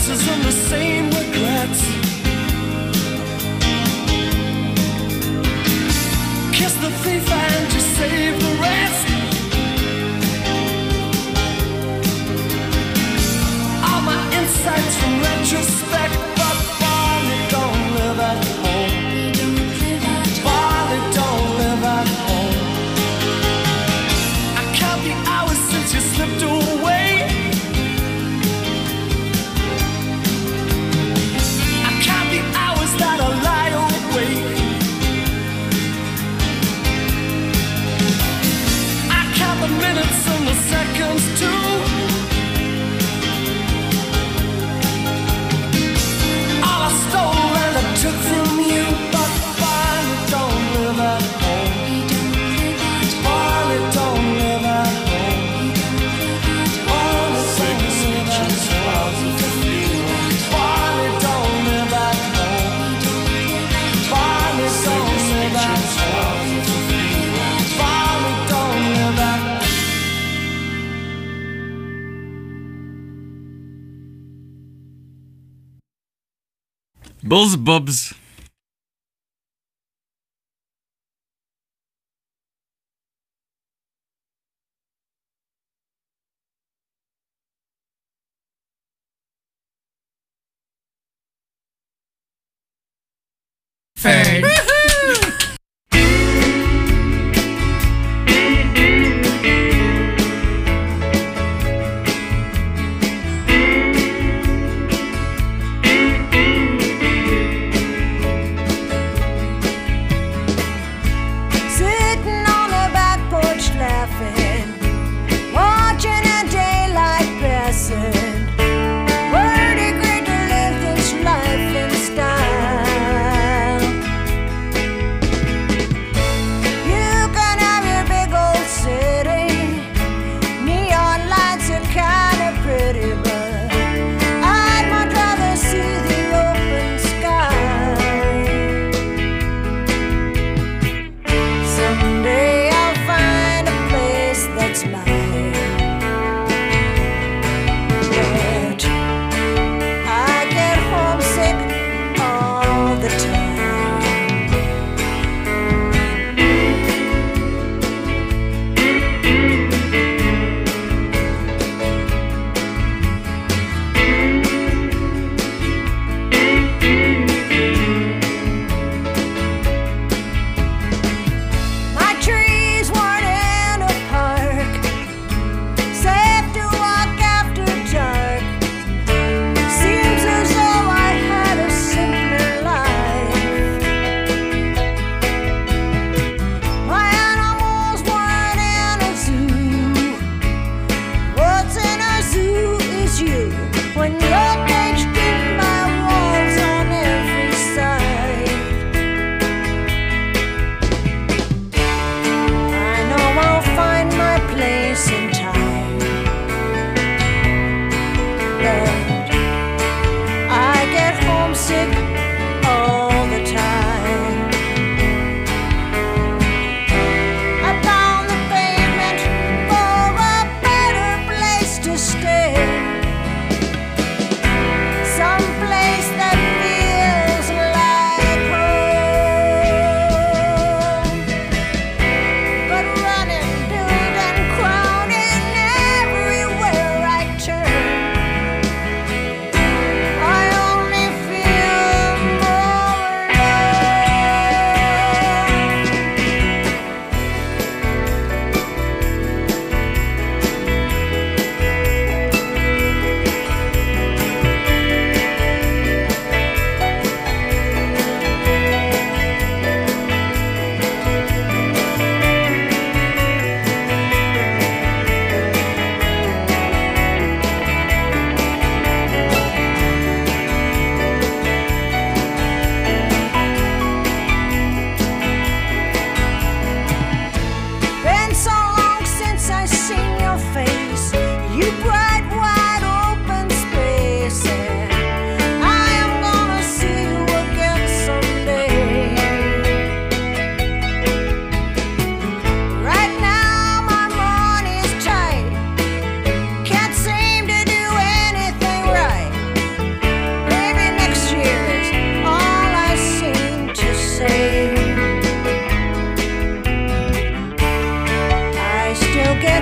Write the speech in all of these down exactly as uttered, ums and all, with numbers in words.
roses and the same regrets. Kiss the thief and just save the rest. All my insights from retrospect, but Barney don't live at home. Barney don't live at home. I count the hours since you slipped away. I count the hours that I lie awake. I count the minutes and the seconds too. All I stole and I took from you, but Barney don't live at home. Barney don't live at home. Barney don't live at home. Barney don't live at home. Barney don't live at home. Barney don't live at home. Buzz Bubs. Fern. Sitting on the back porch laughing, watching the daylight passing. Were it great to live this life in style?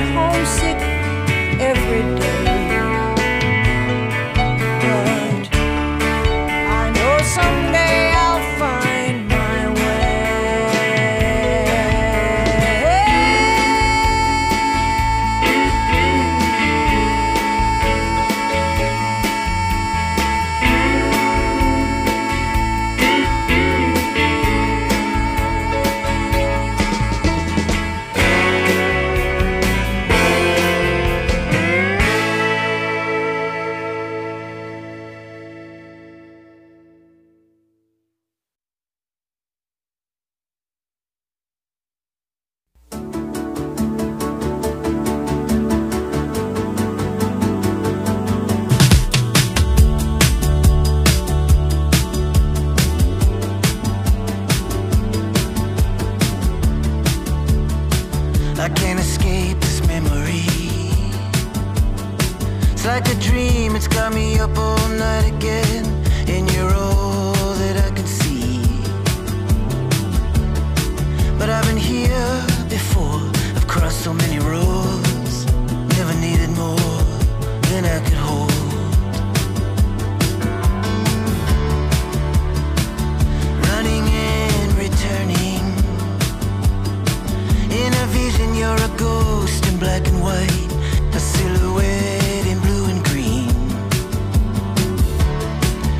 homesick every day. But I know someday I'll find my I can't escape this memory. It's like a dream, it's got me up all night again. And you're all that I can see. But I've been here before, I've crossed so many roads. Never needed more than I could hold. Running and returning. In a vision you're a ghost in black and white, a silhouette in blue and green.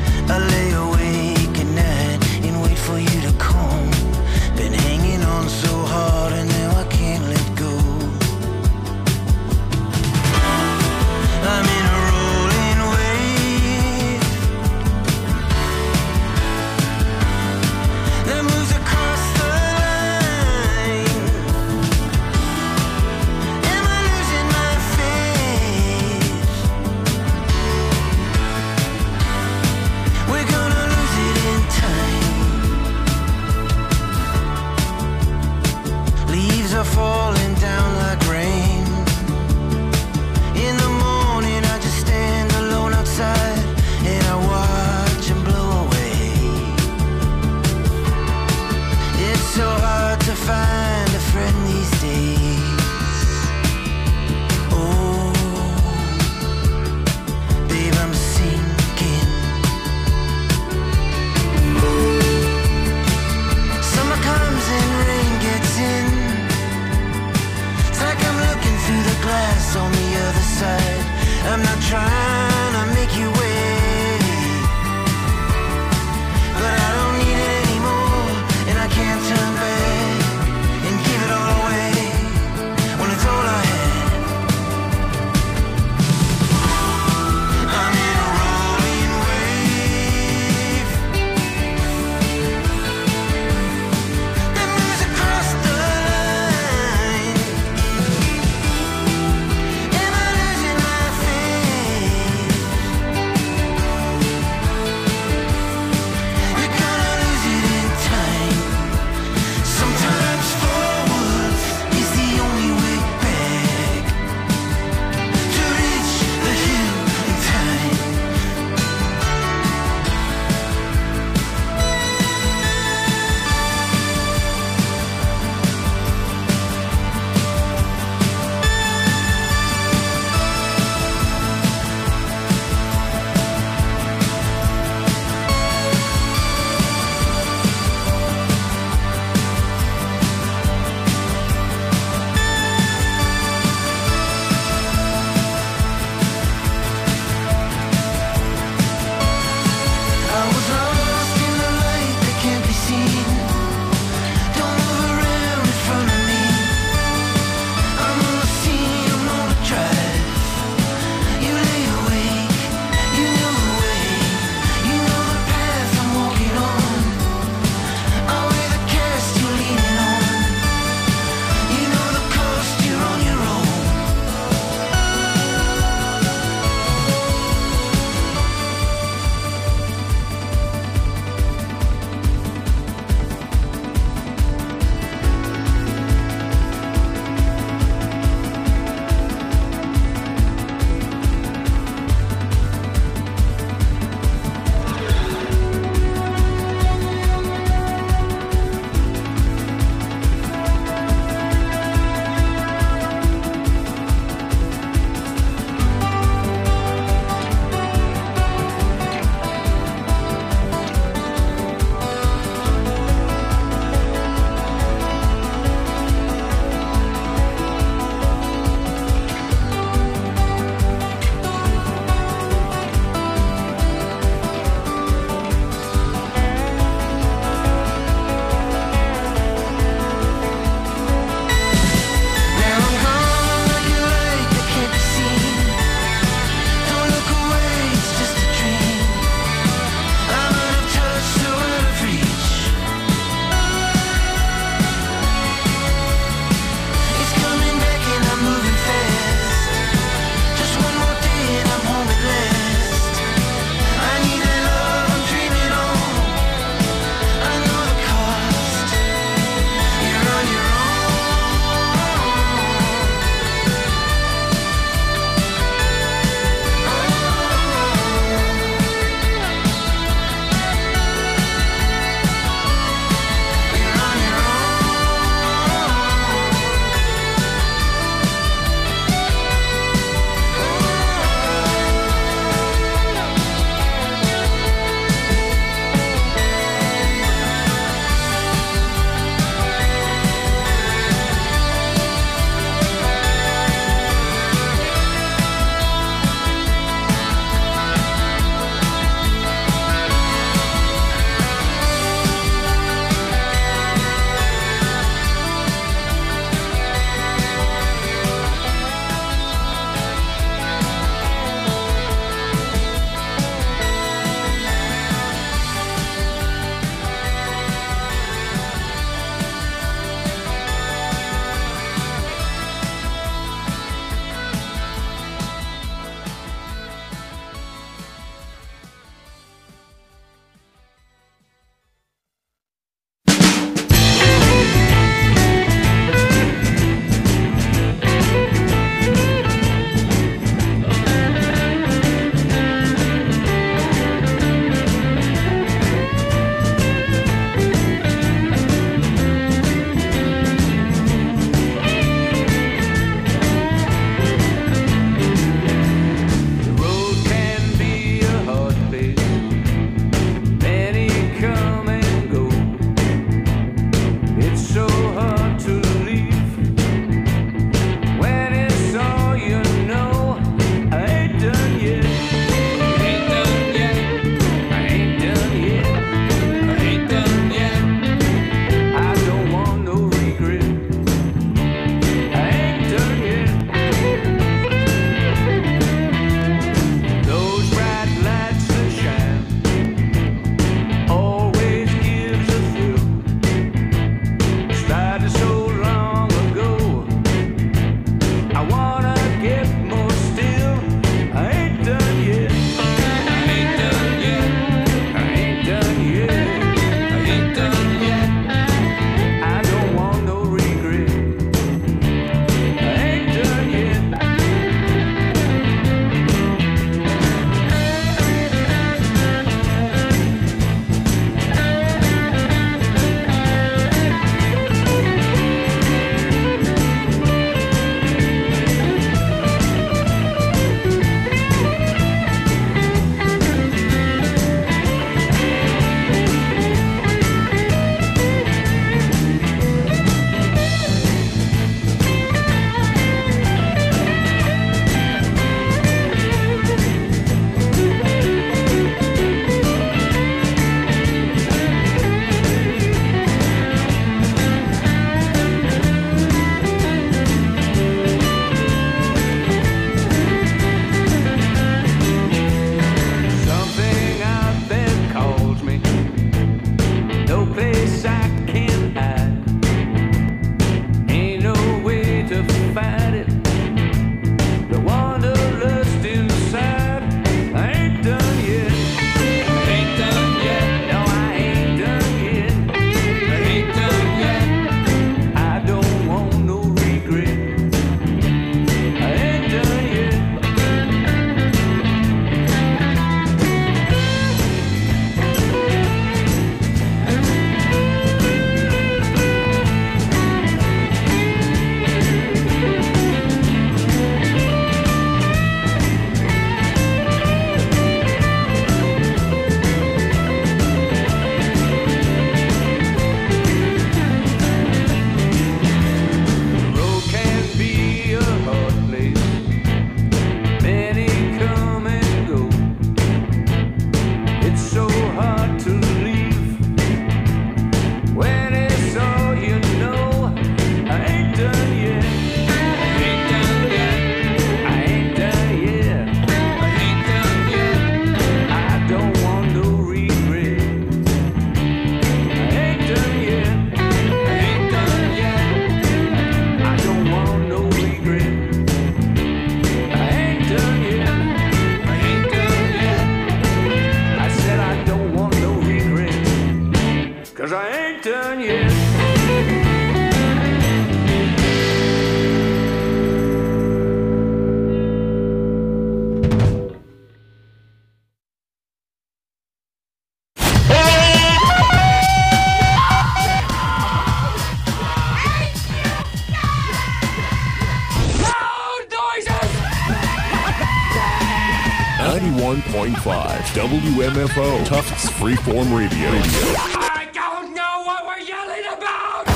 ninety-one point five W M F O, Tufts Freeform Radio. I don't know what we're yelling about!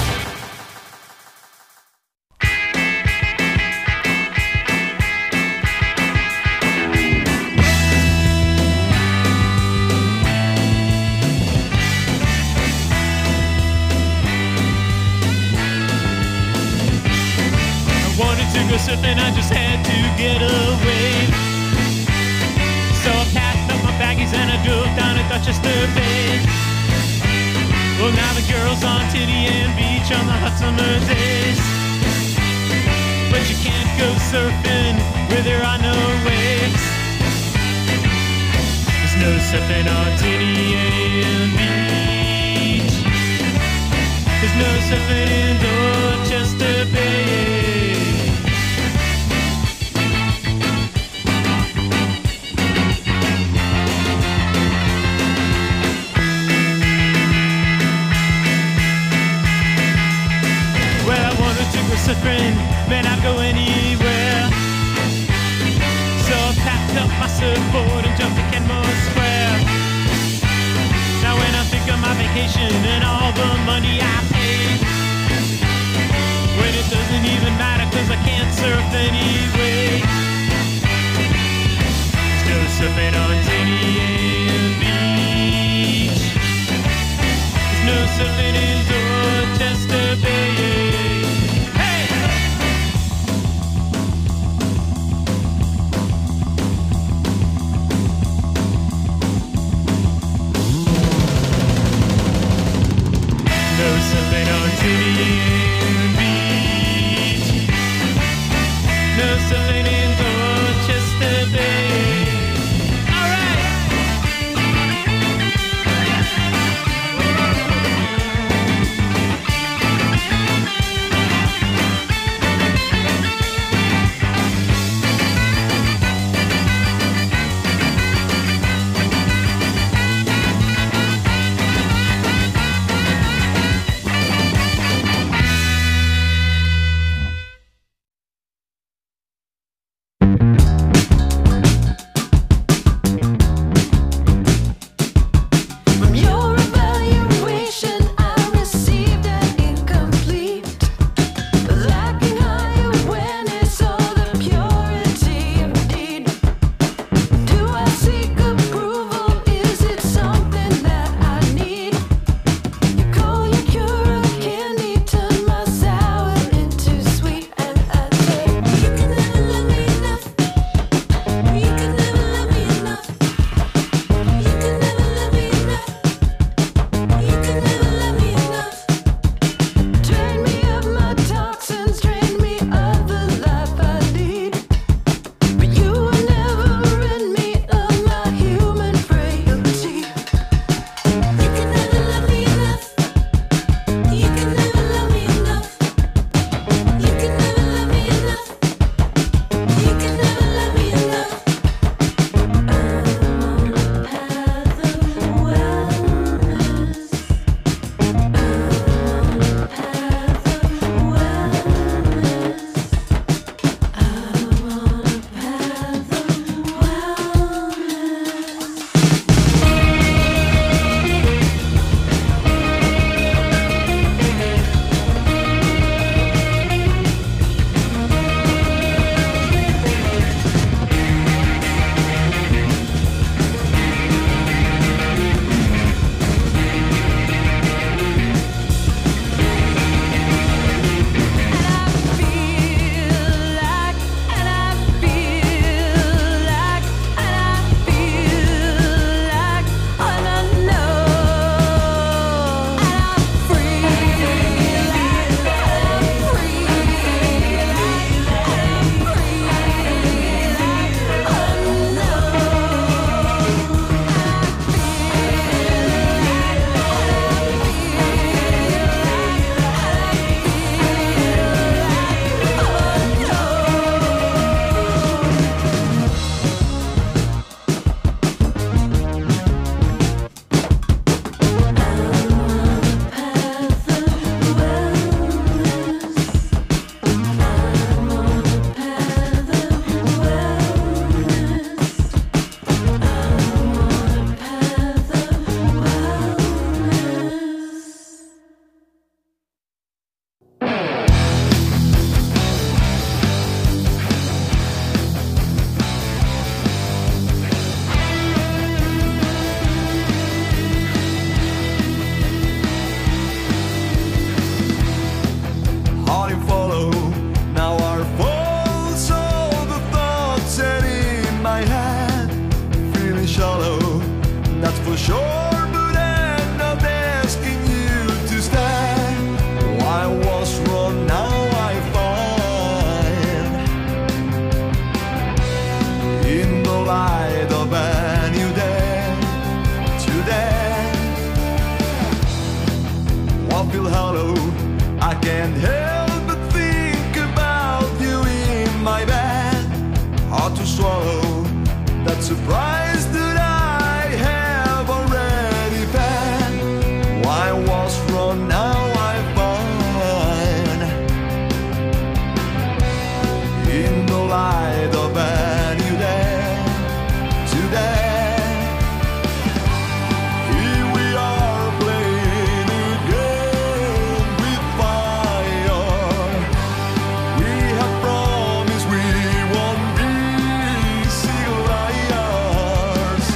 Wanted to go surfing, I just had to get away. So I packed up my baggies and I drove down to Dorchester Bay. Well, now the girls on Tinian Beach on the hot summer days. But you can't go surfing where there are no waves. There's no surfing on Tinian Beach. There's no surfing in Dorchester Bay. Surfing, man, I'd go anywhere. So I packed up my surfboard and jumped to Kenmore Square. Now when I think of my vacation and all the money I paid, when it doesn't even matter hard to swallow that surprise that I have already had. Why was wrong, now I find in the light of a new day today. Here we are playing a game with fire. We have promised we won't be single liars.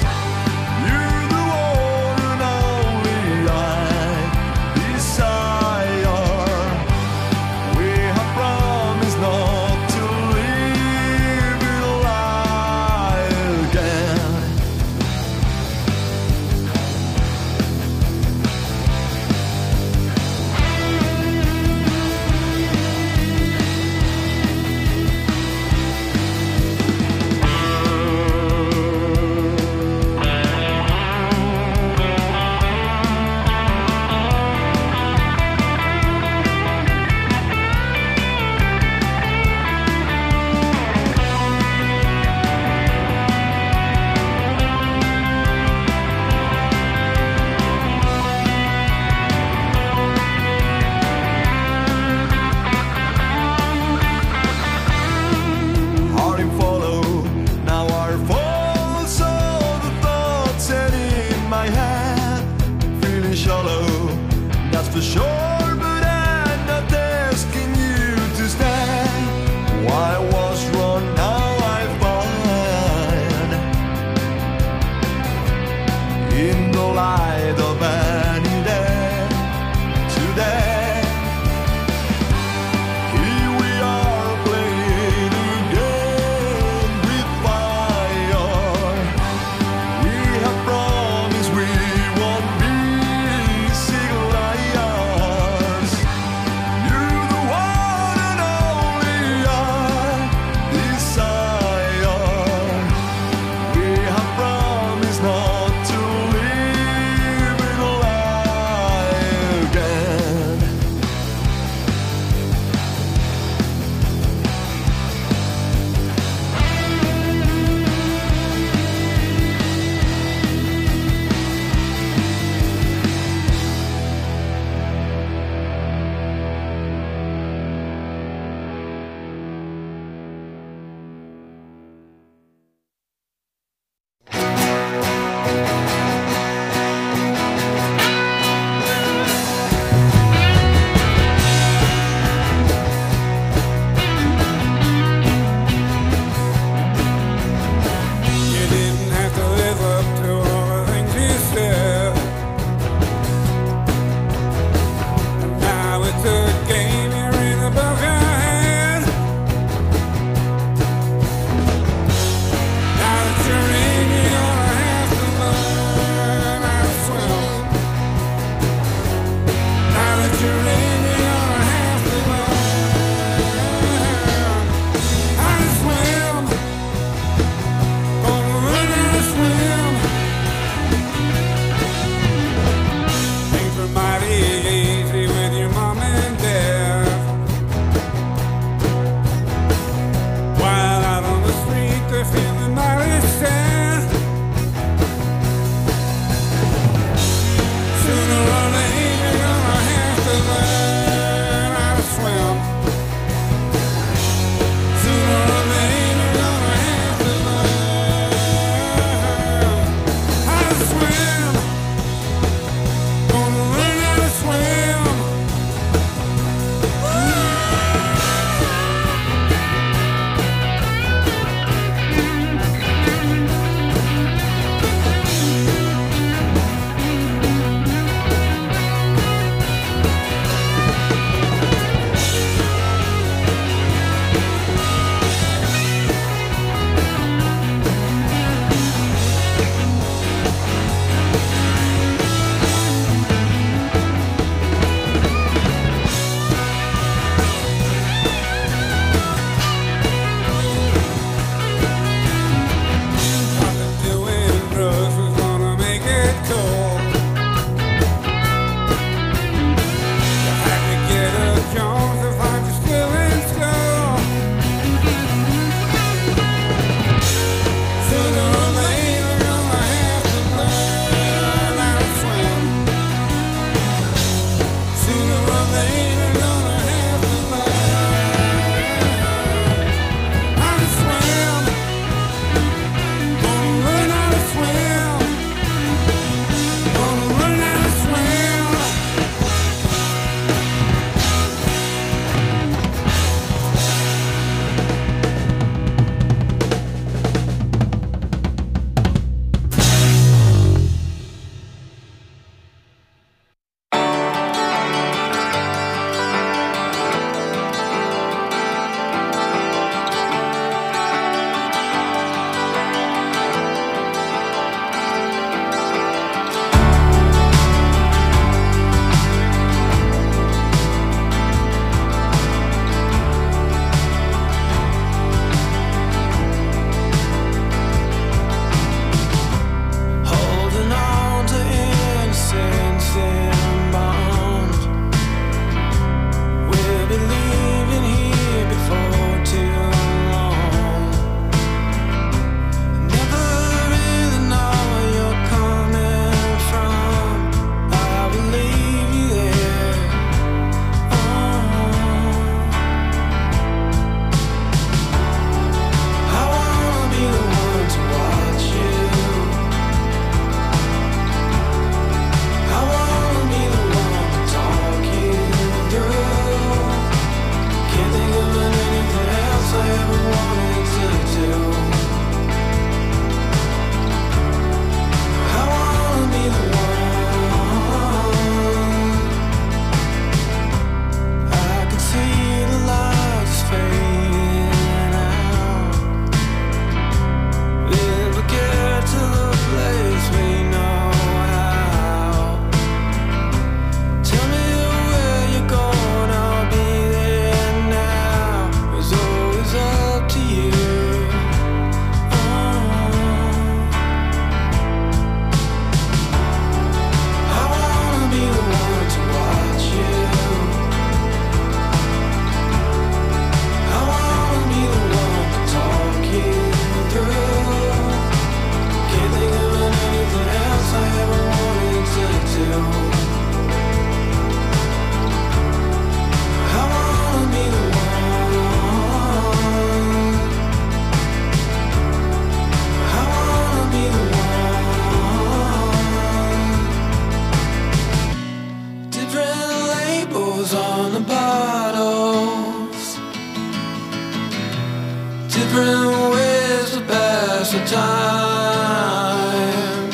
time.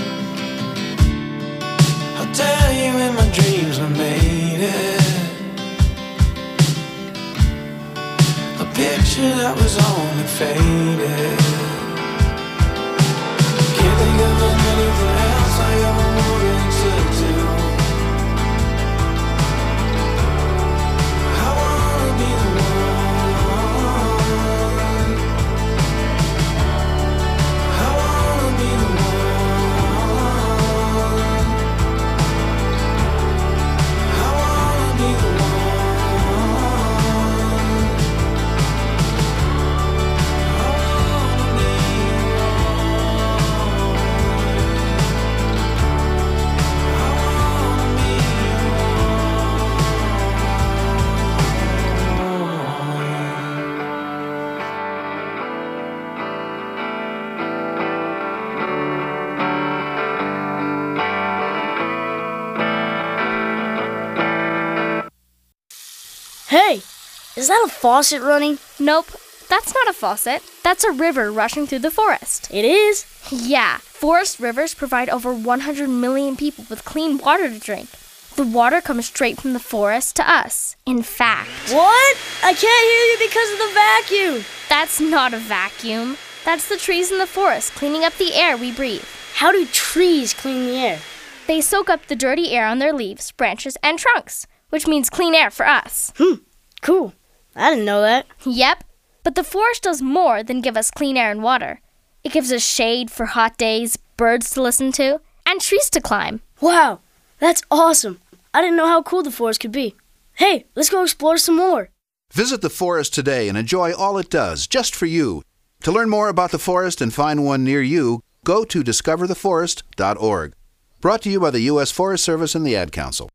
I'll tell you in my dreams I made it. A picture that was only faded. Can't think of anything else I ever wanted to do. I wanna be the one. I wanna be the one. I wanna be the Hey, is that a faucet running? Nope, that's not a faucet. That's a river rushing through the forest. It is? Yeah, forest rivers provide over one hundred million people with clean water to drink. The water comes straight from the forest to us. In fact... What? I can't hear you because of the vacuum. That's not a vacuum. That's the trees in the forest cleaning up the air we breathe. How do trees clean the air? They soak up the dirty air on their leaves, branches, and trunks, which means clean air for us. Hmm, cool. I didn't know that. Yep, but the forest does more than give us clean air and water. It gives us shade for hot days, birds to listen to, and trees to climb. Wow, that's awesome. I didn't know how cool the forest could be. Hey, let's go explore some more. Visit the forest today and enjoy all it does, just for you. To learn more about the forest and find one near you, go to discover the forest dot org. Brought to you by the U S Forest Service and the Ad Council.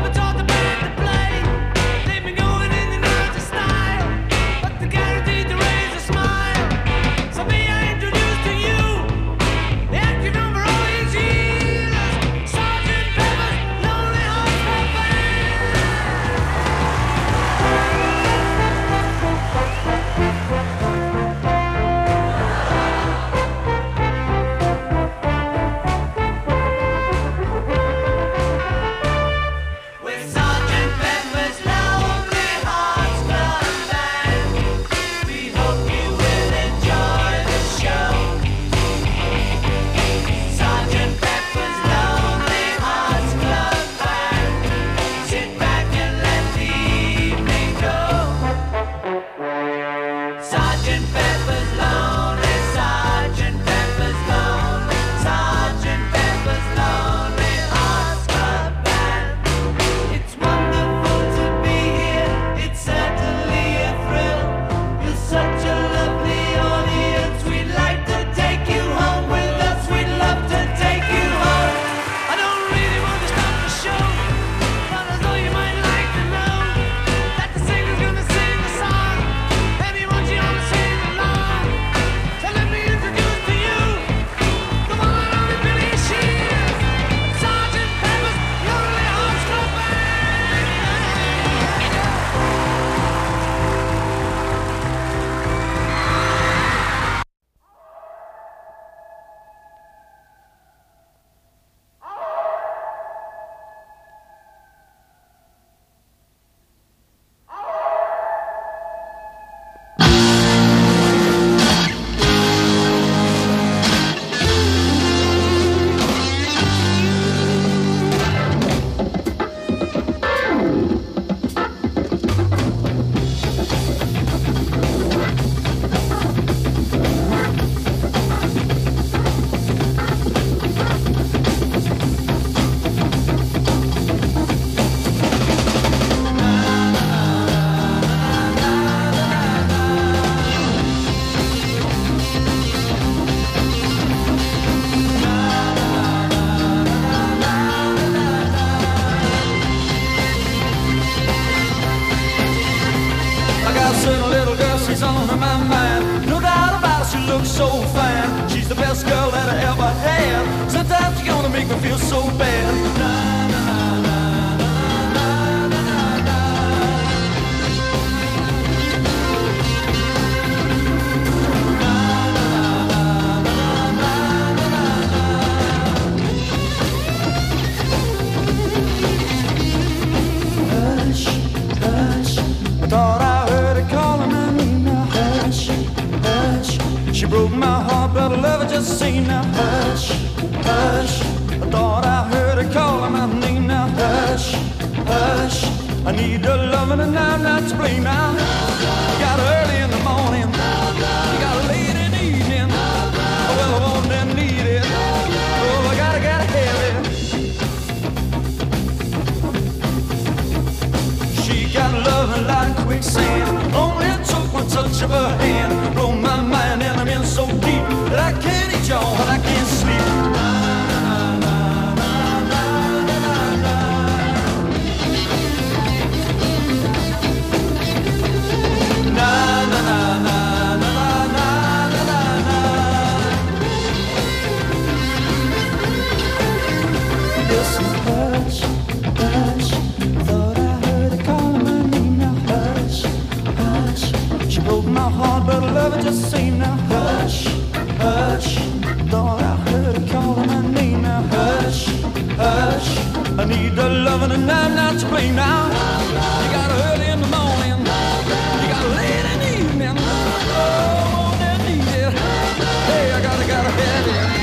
Guaranteed the so fine. She's the best girl that I ever had. Sometimes you're gonna make me feel so bad. Na, na, na, na, na, na, na, Hush, hush, I thought I heard her calling my name now. Hush, hush, she broke my heart, but I love her just the same now. Hush, hush, I thought I heard her calling my name now. Hush, hush, I need her loving and I'm not to blame now. You got her early in the morning, you got her late in the evening. Oh, well, I want and need it. Oh, I gotta, gotta have it. She got loving like quicksand. Only took one touch of her hand. Blow my mind and I'm in so deep that I can't eat y'all and I can't sleep. Na, na, na, na, na, na, na. Na, na, na, na, na, na, na, na, na. Listen, hush, hush, thought I heard her calling my name now. Hush, hush, she broke my heart, but I love her just the same now. Hush, hush, thought I heard her calling my name now. Hush, hush, I need her loving and I'm not to blame now. You got her early in the morning, you got her late in the evening. Oh, won't that need it? Hey, I gotta, gotta have it.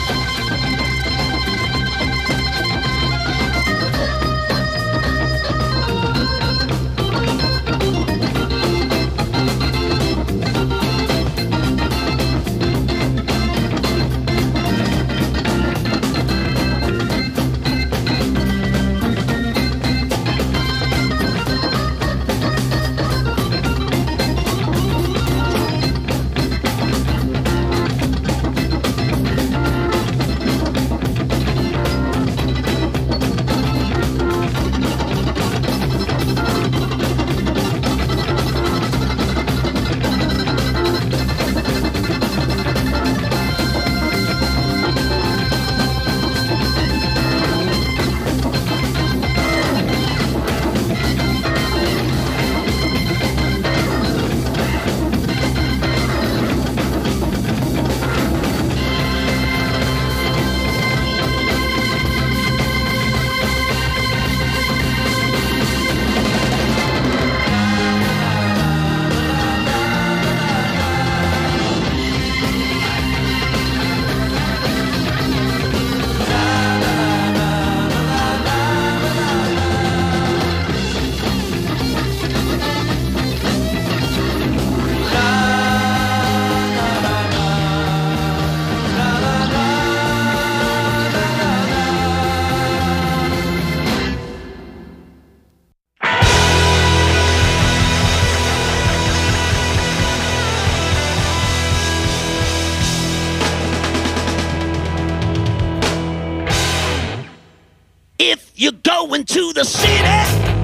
If you're going to the city,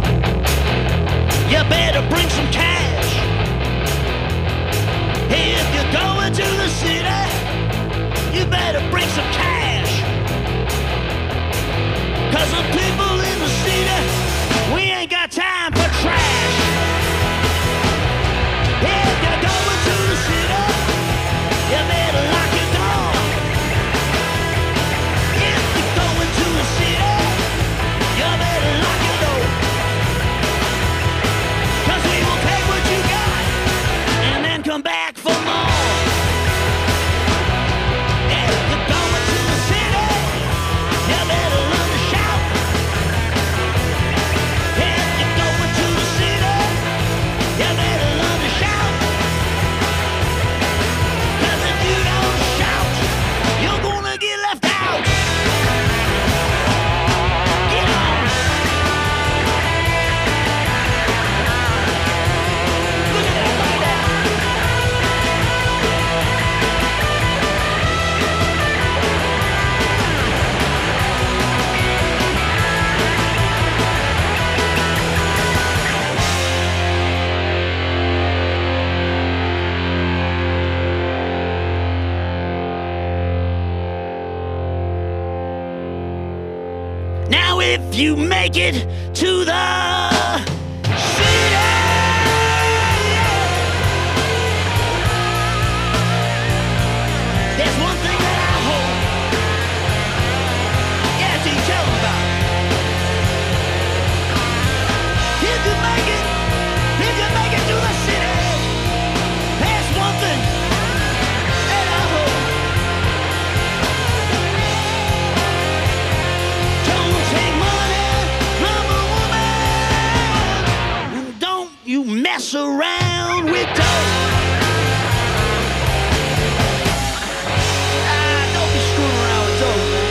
you better bring some cash. If you're going to the city, you better bring some cash. Cause the people in the city, we ain't got time for trash. If you're going to the city, you better lock your door. If you're going to the city, you better lock your door. Cause we will take what you got and then come back for more. If you're going to the city, you better learn to shout. you make it to the city. There's one thing that I hope. Yeah, so you tell them about it. If you make it, if you make it to the city, there's one thing that I hope. Don't take money from a woman, and don't you mess around with dough. Ah, don't be screwing around with dough, man.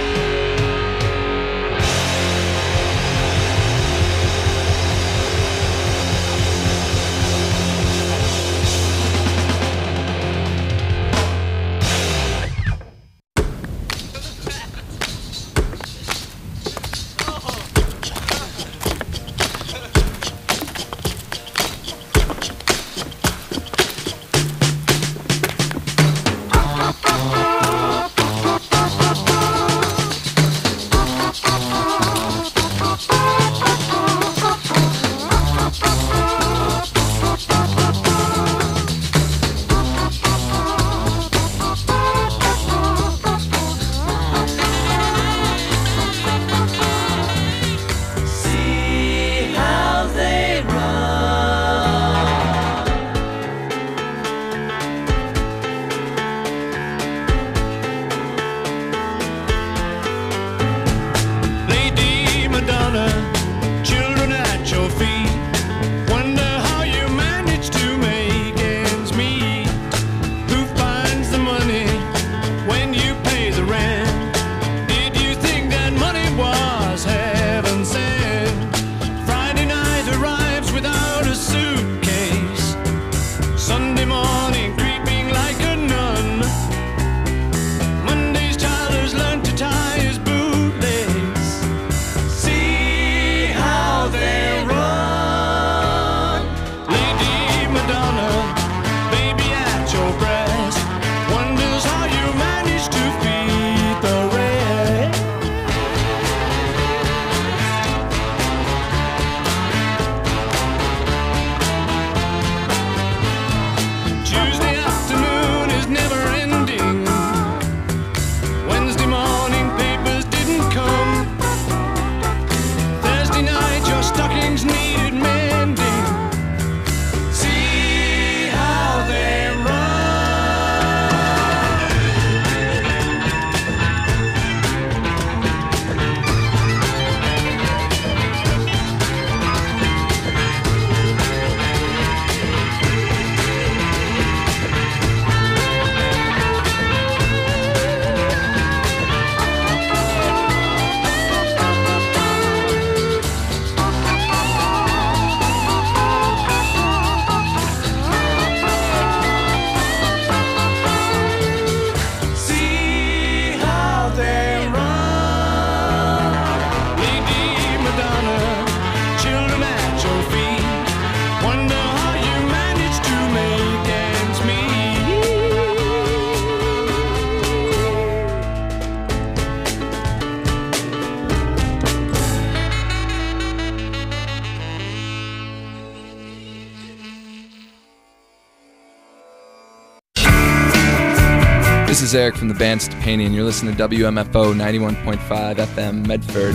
This is Eric from the band Stepani, and you're listening to W M F O ninety-one point five F M Medford.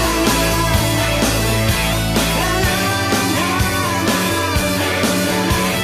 La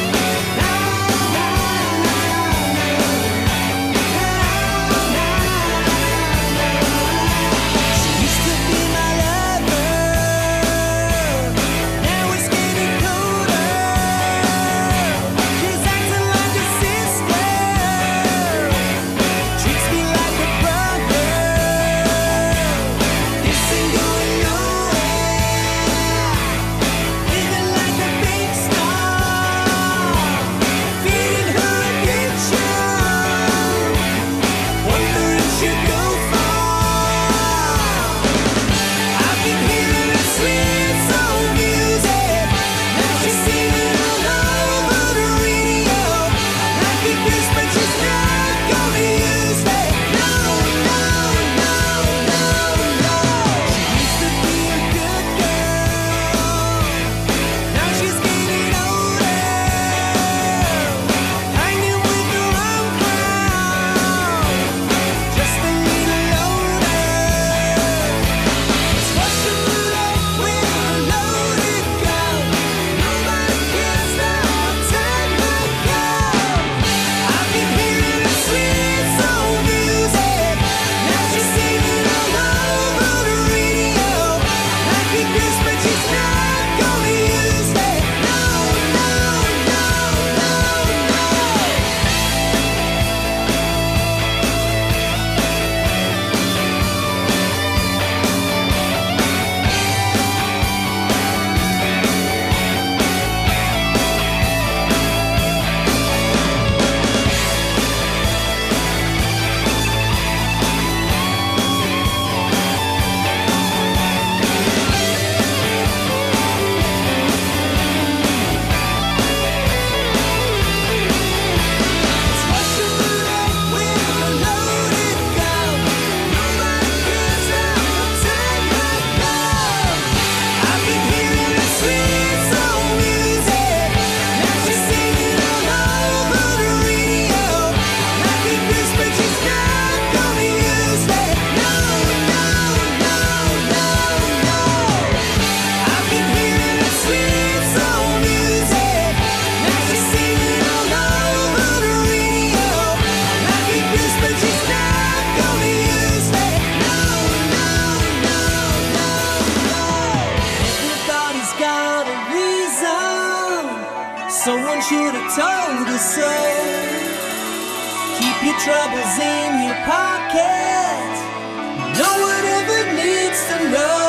control. Keep your troubles in your pocket. No one ever needs to know.